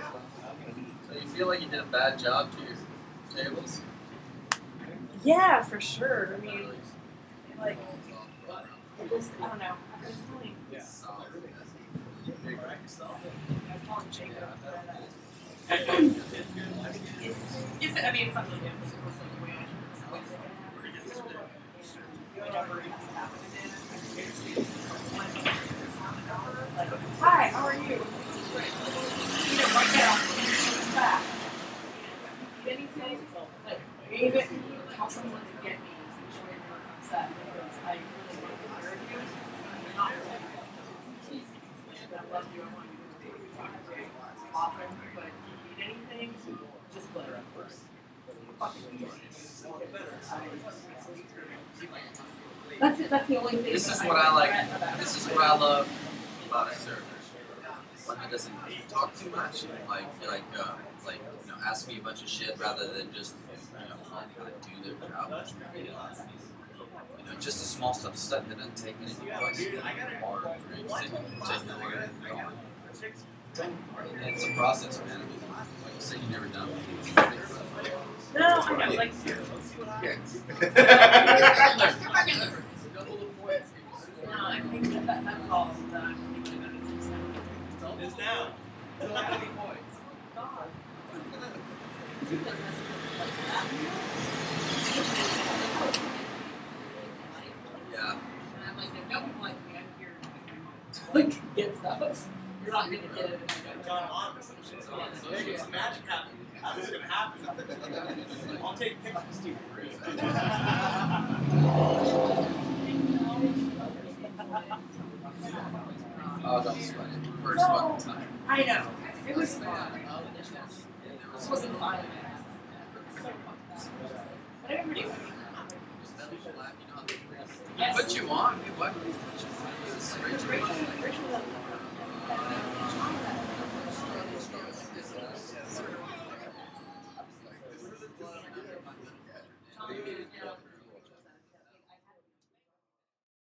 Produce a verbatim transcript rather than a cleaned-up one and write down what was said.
So you feel like you did a bad job to your tables? Yeah, for sure. I mean, like, it was, I don't know. I was really, I was calling Jacob. But, uh, if, if, I mean, it's not really different. Hi, how are you? You know, right now, back. Anything, like, even tell someone to get me, so you're not upset, because I really want to hear you. I'm not really, I love you, I want you to be often, but if you need anything, just let it first. That's it, that's the only thing. This is what I like, this is what I love about a server. When he doesn't talk too much, like, like, uh, like, you know, ask me a bunch of shit rather than just, you know, do their job. You know, just the small stuff, stuff that doesn't take any place. Or drinks, particularly. It's a process, man. I mean, like you said, you never done it. No, I know, like, no, I think that, that that's all that I'm thinking about. It's now. It's not any points. Yeah. And I'm like, no one like me, I'm here to like get stuff. You're not gonna get it if I don't. John on to some shit. So maybe some magic happened. How is it gonna happen? I'll take pictures too. Oh, don't sweat it. First No, fucking time. I know. It was fun. This wasn't fun. But everybody went. What you want? What? It's